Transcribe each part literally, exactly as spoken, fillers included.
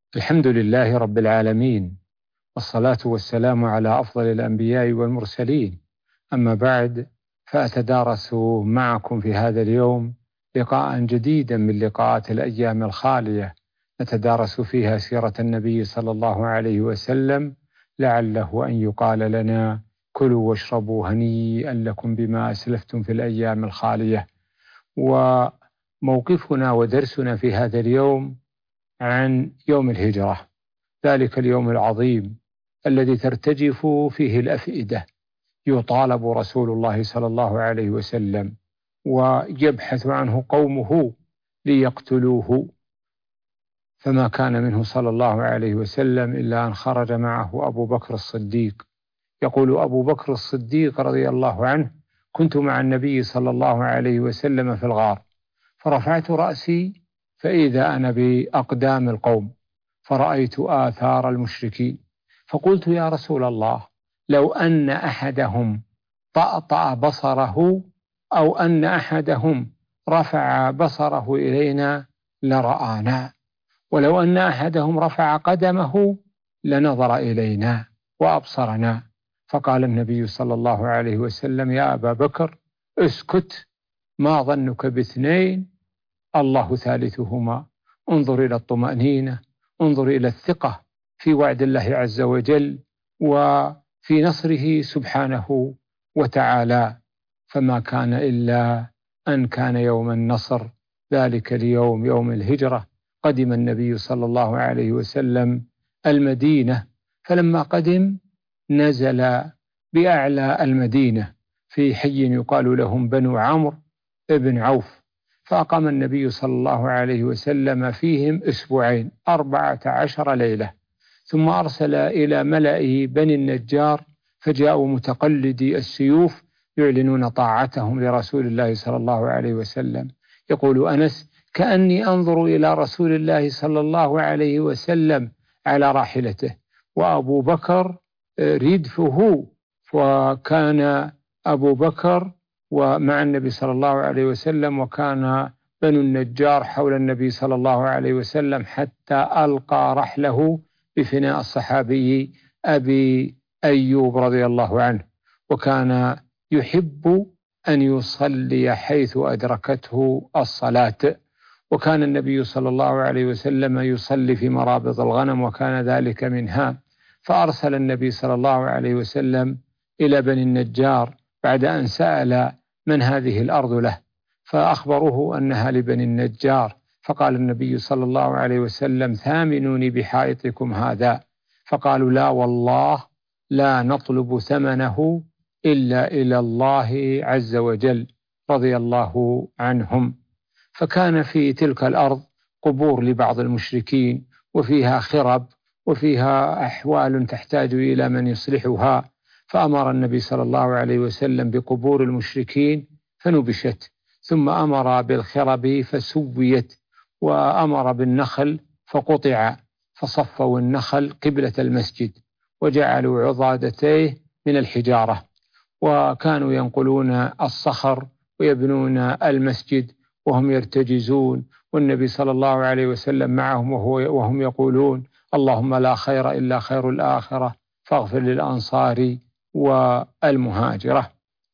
الحمد لله رب العالمين، والصلاة والسلام على أفضل الأنبياء والمرسلين. أما بعد، فأتدارس معكم في هذا اليوم لقاء جديدا من لقاءات الأيام الخالية، نتدارس فيها سيرة النبي صلى الله عليه وسلم، لعله أن يقال لنا: كلوا واشربوا هنيئا لكم بما أسلفتم في الأيام الخالية. وموقفنا ودرسنا في هذا اليوم عن يوم الهجرة، ذلك اليوم العظيم الذي ترتجف فيه الأفئدة، يطالب رسول الله صلى الله عليه وسلم ويبحث عنه قومه ليقتلوه، فما كان منه صلى الله عليه وسلم إلا أن خرج معه أبو بكر الصديق. يقول أبو بكر الصديق رضي الله عنه: كنت مع النبي صلى الله عليه وسلم في الغار، فرفعت رأسي فإذا أنا بأقدام القوم، فرأيت آثار المشركين، فقلت: يا رسول الله، لو أن أحدهم طأطأ بصره أو أن أحدهم رفع بصره إلينا لرآنا، ولو أن أحدهم رفع قدمه لنظر إلينا وأبصرنا. فقال النبي صلى الله عليه وسلم: يا أبا بكر، اسكت، ما ظنك باثنين الله ثالثهما. انظر إلى الطمأنينة، انظر إلى الثقة في وعد الله عز وجل وفي نصره سبحانه وتعالى. فما كان إلا أن كان يوم النصر، ذلك اليوم يوم الهجرة. قدم النبي صلى الله عليه وسلم المدينة، فلما قدم نزل بأعلى المدينة في حي يقال لهم بنو عمرو ابن عوف، فأقام النبي صلى الله عليه وسلم فيهم أسبوعين، أربعة عشر ليلة، ثم أرسل إلى ملأ بني النجار، فجاءوا متقلدي السيوف يعلنون طاعتهم لرسول الله صلى الله عليه وسلم. يقول أنس: كأني أنظر إلى رسول الله صلى الله عليه وسلم على راحلته، وأبو بكر ردفه، وكان أبو بكر ومع النبي صلى الله عليه وسلم، وكان بنو النجار حول النبي صلى الله عليه وسلم حتى ألقى رحله بفناء الصحابي أبي أيوب رضي الله عنه، وكان يحب أن يصلي حيث أدركته الصلاة، وكان النبي صلى الله عليه وسلم يصلي في مرابض الغنم، وكان ذلك منها. فأرسل النبي صلى الله عليه وسلم إلى بني النجار بعد أن سأل من هذه الأرض له، فأخبروه أنها لبني النجار، فقال النبي صلى الله عليه وسلم: ثامنوني بحائطكم هذا. فقالوا: لا والله، لا نطلب ثمنه إلا إلى الله عز وجل، رضي الله عنهم. فكان في تلك الأرض قبور لبعض المشركين، وفيها خرب، وفيها أحوال تحتاج إلى من يصلحها، فأمر النبي صلى الله عليه وسلم بقبور المشركين فنبشت، ثم أمر بالخرب فسويت، وأمر بالنخل فقطع، فصفوا النخل قبلة المسجد، وجعلوا عضادتيه من الحجارة، وكانوا ينقلون الصخر ويبنون المسجد وهم يرتجزون، والنبي صلى الله عليه وسلم معهم وهو وهم يقولون: اللهم لا خير إلا خير الآخرة، فاغفر للأنصار والمهاجرة.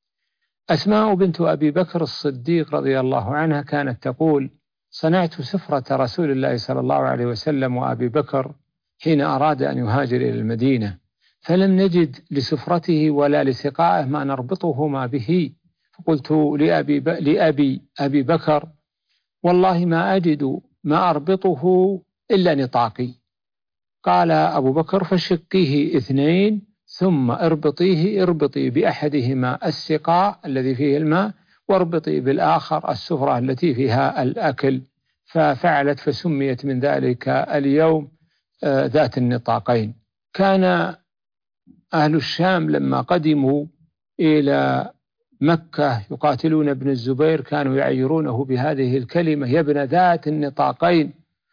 أسماء بنت أبي بكر الصديق رضي الله عنها كانت تقول: صنعت سفرة رسول الله صلى الله عليه وسلم وأبي بكر حين أراد أن يهاجر إلى المدينة، فلم نجد لسفرته ولا لسقائه ما نربطهما به، فقلت لأبي, ب... لأبي أبي بكر: والله ما أجد ما أربطه إلا نطاقي. قال أبو بكر: فشقيه اثنين، ثم اربطيه اربطي بأحدهما السقاء الذي فيه الماء، واربطي بالآخر السفرة التي فيها الأكل. ففعلت، فسميت من ذلك اليوم ذات النطاقين. كان أهل الشام لما قدموا إلى مكة يقاتلون ابن الزبير كانوا يعيرونه بهذه الكلمة: يا ابن ذات النطاقين.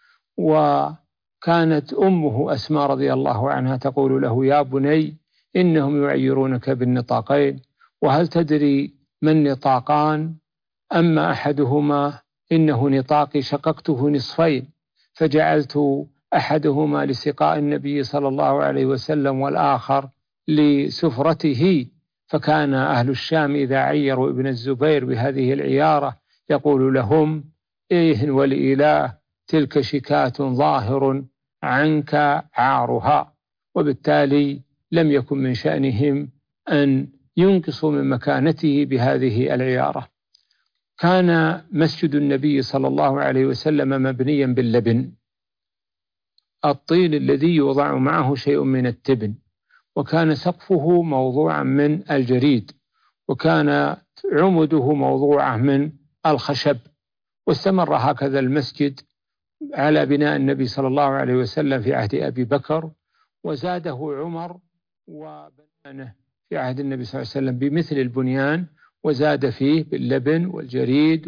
وكانت أمه أسماء رضي الله عنها تقول له: يا بني، إنهم يعيرونك بالنطاقين، وهل تدري ما النطاقان؟ أما أحدهما إنه نطاقي شققته نصفين، فجعلت أحدهما لسقاء النبي صلى الله عليه وسلم والآخر لسفرته، فكان أهل الشام إذا عيروا ابن الزبير بهذه العيارة يقول لهم: إيه والإله تلك شكاة ظاهر عنك عارها. وبالتالي لم يكن من شأنهم أن ينقصوا من مكانته بهذه العيارة. كان مسجد النبي صلى الله عليه وسلم مبنيا باللبن، الطين الذي يوضع معه شيء من التبن، وكان سقفه موضوعا من الجريد، وكان عمده موضوعا من الخشب. واستمر هكذا المسجد على بناء النبي صلى الله عليه وسلم في عهد أبي بكر، وزاده عمر وبنانه في عهد النبي صلى الله عليه وسلم بمثل البنيان، وزاد فيه باللبن والجريد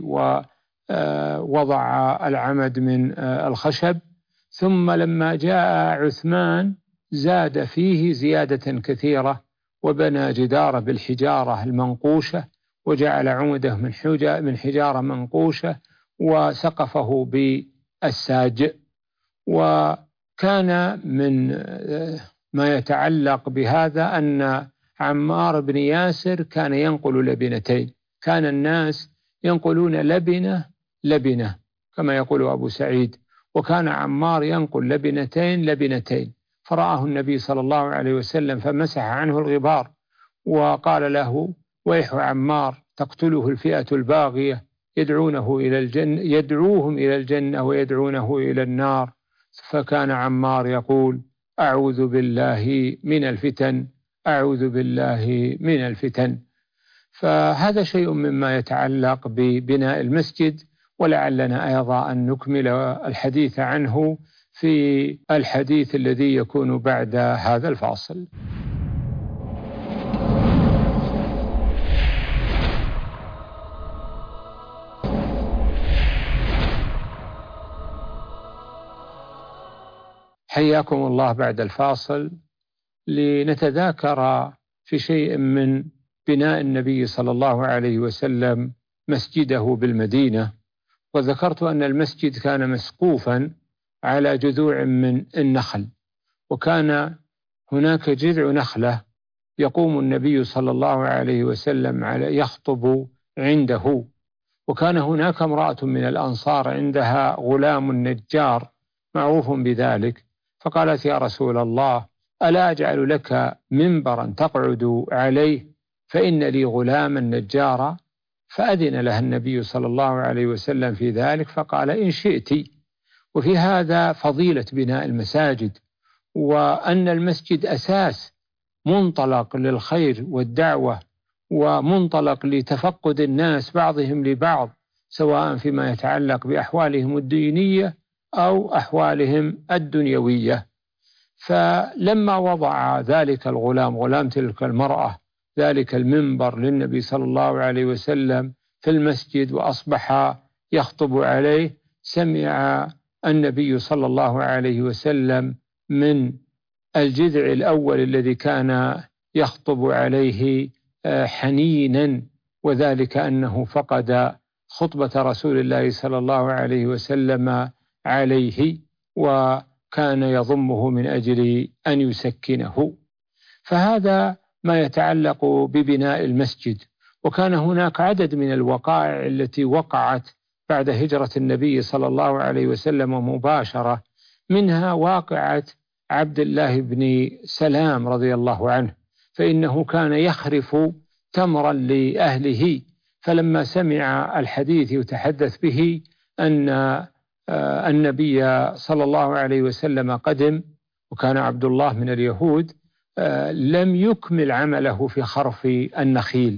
ووضع العمد من الخشب. ثم لما جاء عثمان زاد فيه زيادة كثيرة، وبنى جداره بالحجارة المنقوشة، وجعل عمده من من حجارة منقوشة، وسقفه بالساج. وكان من ما يتعلق بهذا أن عمار بن ياسر كان ينقل لبنتين، كان الناس ينقلون لبنة لبنة كما يقول أبو سعيد، وكان عمار ينقل لبنتين لبنتين. فرآه النبي صلى الله عليه وسلم فمسح عنه الغبار وقال له: ويح عمار، تقتله الفئة الباغية، يدعونه إلى الجنة يدعوهم إلى الجنة ويدعونه إلى النار. فكان عمار يقول: أعوذ بالله من الفتن، أعوذ بالله من الفتن. فهذا شيء مما يتعلق ببناء المسجد، ولعلنا أيضا أن نكمل الحديث عنه في الحديث الذي يكون بعد هذا الفاصل. حياكم الله بعد الفاصل لنتذاكر في شيء من بناء النبي صلى الله عليه وسلم مسجده بالمدينة. وذكرت أن المسجد كان مسقوفا على جذوع من النخل، وكان هناك جذع نخلة يقوم النبي صلى الله عليه وسلم على يخطب عنده. وكان هناك امرأة من الأنصار عندها غلام نجار معروف بذلك، فقالت: يا رسول الله، ألا أجعل لك منبرا تقعد عليه، فإن لي غلاما نجارا. فأذن لها النبي صلى الله عليه وسلم في ذلك، فقال: إن شئت. وفي هذا فضيلة بناء المساجد، وأن المسجد أساس منطلق للخير والدعوة، ومنطلق لتفقد الناس بعضهم لبعض، سواء فيما يتعلق بأحوالهم الدينية أو أحوالهم الدنيوية. فلما وضع ذلك الغلام غلام تلك المرأة ذلك المنبر للنبي صلى الله عليه وسلم في المسجد وأصبح يخطب عليه، سمع النبي صلى الله عليه وسلم من الجذع الأول الذي كان يخطب عليه حنينا، وذلك أنه فقد خطبة رسول الله صلى الله عليه وسلم عليه، وكان يضمه من أجل أن يسكنه. فهذا ما يتعلق ببناء المسجد. وكان هناك عدد من الوقائع التي وقعت بعد هجرة النبي صلى الله عليه وسلم مباشرة، منها واقعة عبد الله بن سلام رضي الله عنه، فإنه كان يخرف تمرا لأهله، فلما سمع الحديث يتحدث به أن النبي صلى الله عليه وسلم قدم، وكان عبد الله من اليهود، لم يكمل عمله في خرف النخيل،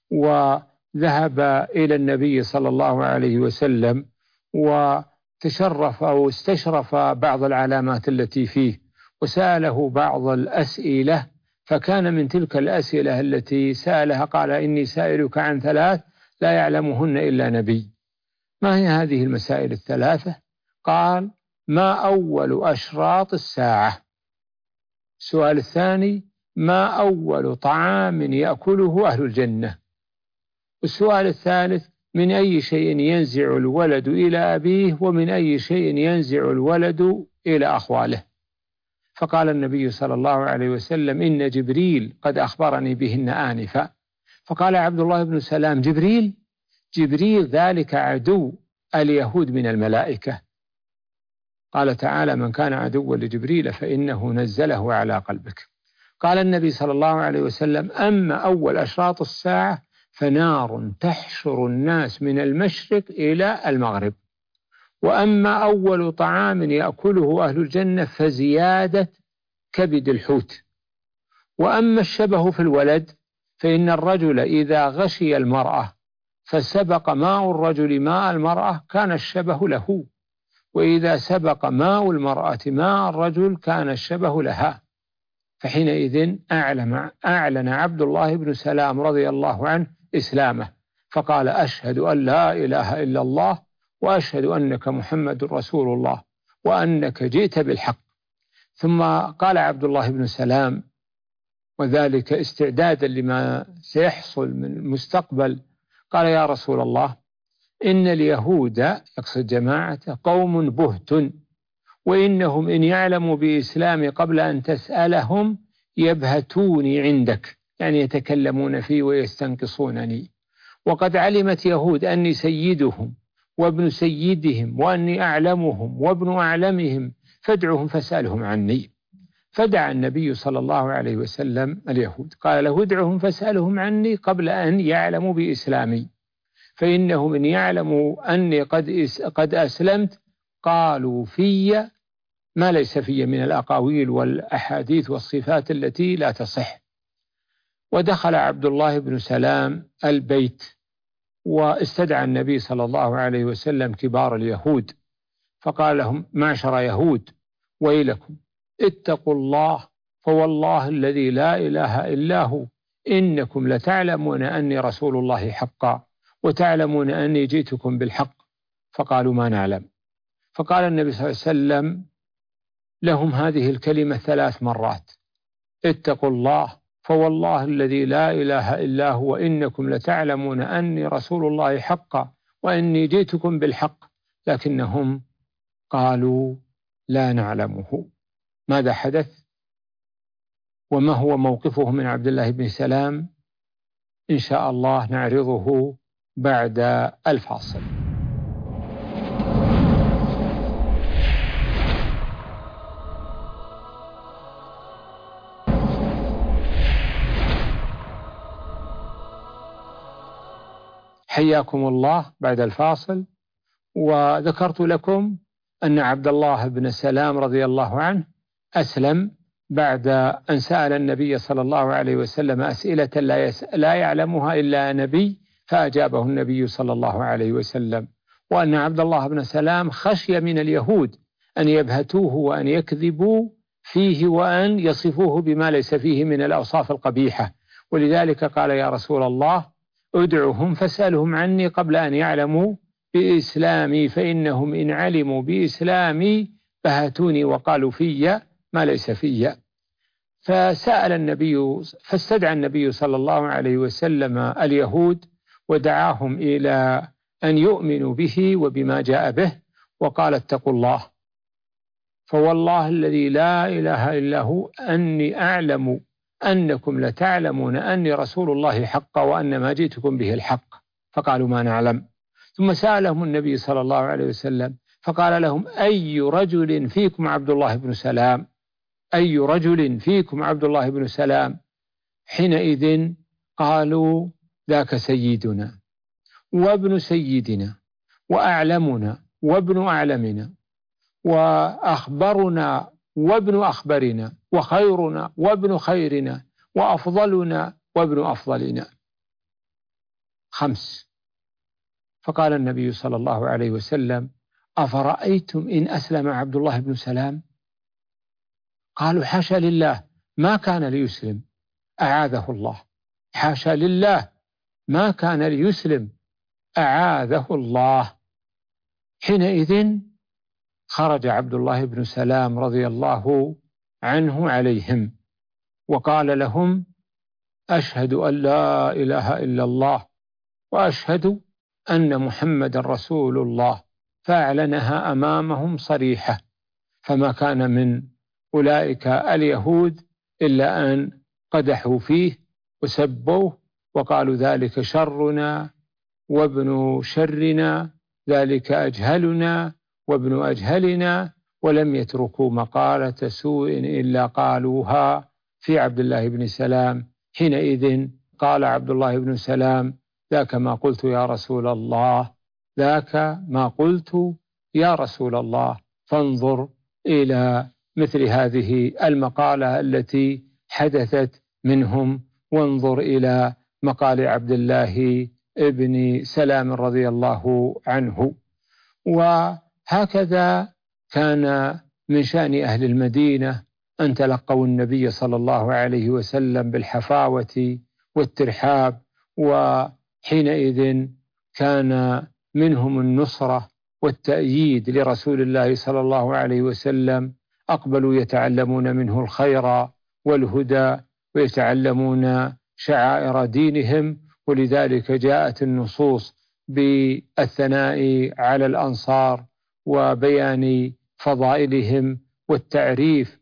وذهب إلى النبي صلى الله عليه وسلم وتشرف أو استشرف بعض العلامات التي فيه، وسأله بعض الأسئلة. فكان من تلك الأسئلة التي سألها قال: إني سائلك عن ثلاث لا يعلمهن إلا نبي. ما هي هذه المسائل الثلاثة؟ قال: ما أول أشراط الساعة؟ السؤال الثاني: ما أول طعام يأكله أهل الجنة؟ والسؤال الثالث: من أي شيء ينزع الولد إلى أبيه ومن أي شيء ينزع الولد إلى أخواله. فقال النبي صلى الله عليه وسلم: إن جبريل قد أخبرني بهن آنفا. فقال عبد الله بن سلام: جبريل؟ جبريل ذلك عدو اليهود من الملائكة. قال تعالى: من كان عدوا لجبريل فإنه نزله على قلبك. قال النبي صلى الله عليه وسلم: أما أول أشراط الساعة فنار تحشر الناس من المشرق إلى المغرب، وأما أول طعام يأكله أهل الجنة فزيادة كبد الحوت، وأما الشبه في الولد فإن الرجل إذا غشي المرأة فسبق ماء الرجل ماء المرأة كان الشبه له، وإذا سبق ماء المرأة ماء الرجل كان الشبه لها. فحينئذ أعلن, أعلن عبد الله بن سلام رضي الله عنه إسلامه، فقال: أشهد أن لا إله إلا الله وأشهد أنك محمد رسول الله وأنك جئت بالحق. ثم قال عبد الله بن سلام، وذلك استعدادا لما سيحصل من المستقبل، قال: يا رسول الله، إن اليهود، يقصد جماعة، قوم بهت، وإنهم إن يعلموا بإسلامي قبل أن تسألهم يبهتوني عندك، يعني يتكلمون فيه ويستنقصونني. وقد علمت يهود أني سيدهم وابن سيدهم وأني أعلمهم وابن أعلمهم، فادعهم فاسألهم عني. فدعا النبي صلى الله عليه وسلم اليهود، قال له: ادعهم فاسألهم عني قبل أن يعلموا بإسلامي، فإنهم إن يعلموا أني قد قد أسلمت قالوا في ما ليس في من الأقاويل والأحاديث والصفات التي لا تصح. ودخل عبد الله بن سلام البيت واستدعى النبي صلى الله عليه وسلم كبار اليهود، فقال لهم: معشر يهود، ويلكم، اتقوا الله، فوالله الذي لا إله إلا هو إنكم لتعلمون أني رسول الله حقا، وتعلمون أني جئتكم بالحق. فقالوا: ما نعلم. فقال النبي صلى الله عليه وسلم لهم هذه الكلمة ثلاث مرات: اتقوا الله، فوالله الذي لا إله إلا هو إنكم لتعلمون أني رسول الله حقا وأني جئتكم بالحق. لكنهم قالوا: لا نعلمه. ماذا حدث وما هو موقفه من عبد الله بن سلام؟ إن شاء الله نعرضه بعد الفاصل. حياكم الله بعد الفاصل. وذكرت لكم أن عبد الله بن سلام رضي الله عنه أسلم بعد أن سأل النبي صلى الله عليه وسلم أسئلة لا, يس... لا يعلمها إلا نبي، فأجابه النبي صلى الله عليه وسلم. وأن عبد الله بن سلام خشي من اليهود أن يبهتوه وأن يكذبوا فيه وأن يصفوه بما ليس فيه من الأوصاف القبيحة، ولذلك قال: يا رسول الله، ادعهم فاسألهم عني قبل أن يعلموا بإسلامي، فإنهم إن علموا بإسلامي بهتوني وقالوا في ما ليس في. فسأل النبي فاستدعى النبي صلى الله عليه وسلم اليهود ودعاهم إلى أن يؤمنوا به وبما جاء به، وقال: اتقوا الله، فوالله الذي لا إله إلا هو أني أعلم أنكم لتعلمون أني رسول الله حقا وأن ما جئتكم به الحق. فقالوا: ما نعلم. ثم سألهم النبي صلى الله عليه وسلم فقال لهم: أي رجل فيكم عبد الله بن سلام؟ أي رجل فيكم عبد الله بن سلام؟ حينئذ قالوا: ذاك سيدنا وابن سيدنا وأعلمنا وابن أعلمنا وأخبرنا وابن أخبرنا وخيرنا وابن خيرنا وأفضلنا وابن أفضلنا. خمس. فقال النبي صلى الله عليه وسلم: أفرأيتم إن أسلم عبد الله بن سلام؟ قالوا: حاشا لله، ما كان ليسلم، أعاذه الله. حاشا لله، ما كان ليسلم، أعاذه الله. حينئذ خرج عبد الله بن سلام رضي الله عنه عليهم وقال لهم: أشهد أن لا إله إلا الله وأشهد أن محمد رسول الله، فأعلنها أمامهم صريحة. فما كان من أولئك اليهود إلا أن قدحوا فيه وسبوه وقالوا ذلك شرنا وابن شرنا، ذلك أجهلنا وابن أجهلنا، ولم يتركوا مقالة سوء إلا قالوها في عبد الله بن سلام. حينئذ قال عبد الله بن سلام: ذاك ما قلت يا رسول الله، ذاك ما قلت يا رسول الله. فانظر إلى مثل هذه المقالة التي حدثت منهم، وانظر إلى مقال عبد الله ابن سلام رضي الله عنه. وهكذا كان من شأن أهل المدينة أن تلقوا النبي صلى الله عليه وسلم بالحفاوة والترحاب، وحينئذ كان منهم النصرة والتأييد لرسول الله صلى الله عليه وسلم. أقبلوا يتعلمون منه الخير والهدى ويتعلمون شعائر دينهم، ولذلك جاءت النصوص بالثناء على الأنصار وبيان فضائلهم والتعريف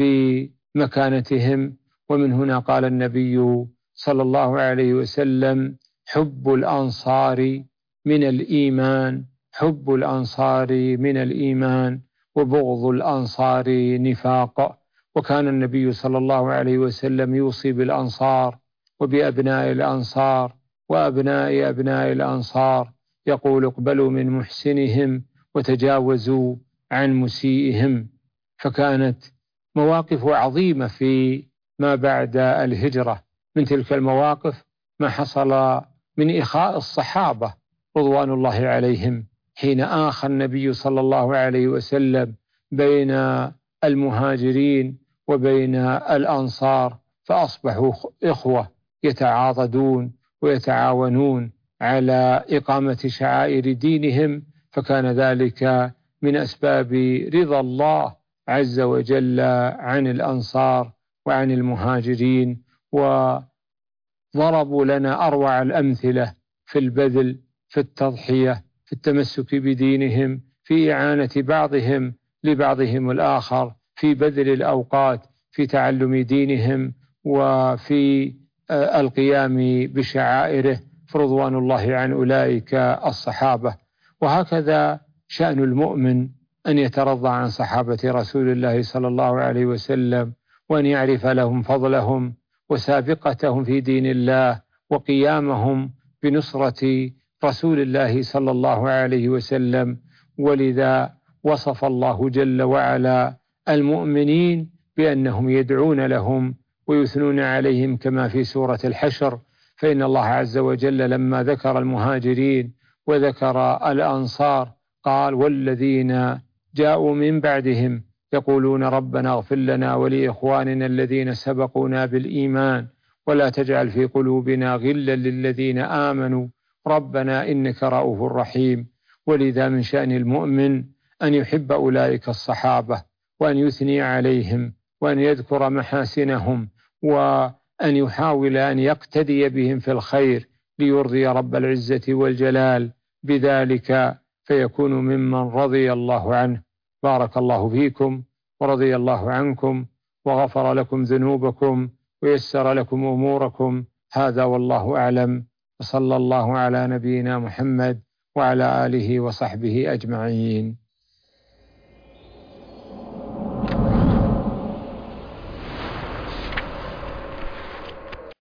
بمكانتهم. ومن هنا قال النبي صلى الله عليه وسلم: حب الأنصار من الإيمان، حب الأنصار من الإيمان، وبغض الأنصار نفاق. وكان النبي صلى الله عليه وسلم يوصي بالأنصار وبأبناء الأنصار وأبناء أبناء الأنصار، يقول: اقبلوا من محسنهم وتجاوزوا عن مسيئهم. فكانت مواقف عظيمة في ما بعد الهجرة. من تلك المواقف ما حصل من إخاء الصحابة رضوان الله عليهم، حين آخى النبي صلى الله عليه وسلم بين المهاجرين وبين الأنصار، فأصبحوا إخوة يتعاضدون ويتعاونون على إقامة شعائر دينهم. فكان ذلك من أسباب رضا الله عز وجل عن الأنصار وعن المهاجرين. وضربوا لنا أروع الأمثلة في البذل، في التضحية، في التمسك بدينهم، في إعانة بعضهم لبعضهم الآخر، في بذل الأوقات في تعلم دينهم وفي القيام بشعائره، فرضوان الله عن أولئك الصحابة. وهكذا شأن المؤمن أن يترضى عن صحابة رسول الله صلى الله عليه وسلم، وأن يعرف لهم فضلهم وسابقتهم في دين الله وقيامهم بنصرة رسول الله صلى الله عليه وسلم. ولذا وصف الله جل وعلا المؤمنين بأنهم يدعون لهم ويثنون عليهم كما في سورة الحشر. فإن الله عز وجل لما ذكر المهاجرين وذكر الأنصار قال: والذين جاءوا من بعدهم يقولون ربنا اغفر لنا ولإخواننا الذين سبقونا بالإيمان ولا تجعل في قلوبنا غلا للذين آمنوا ربنا إنك رؤوف رحيم. ولذا من شأن المؤمن أن يحب أولئك الصحابة، وأن يثني عليهم، وأن يذكر محاسنهم، وأن يحاول أن يقتدي بهم في الخير ليرضي رب العزة والجلال بذلك، فيكون ممن رضي الله عنه. بارك الله فيكم ورضي الله عنكم وغفر لكم ذنوبكم ويسر لكم أموركم. هذا والله أعلم، وصلى الله على نبينا محمد وعلى آله وصحبه أجمعين.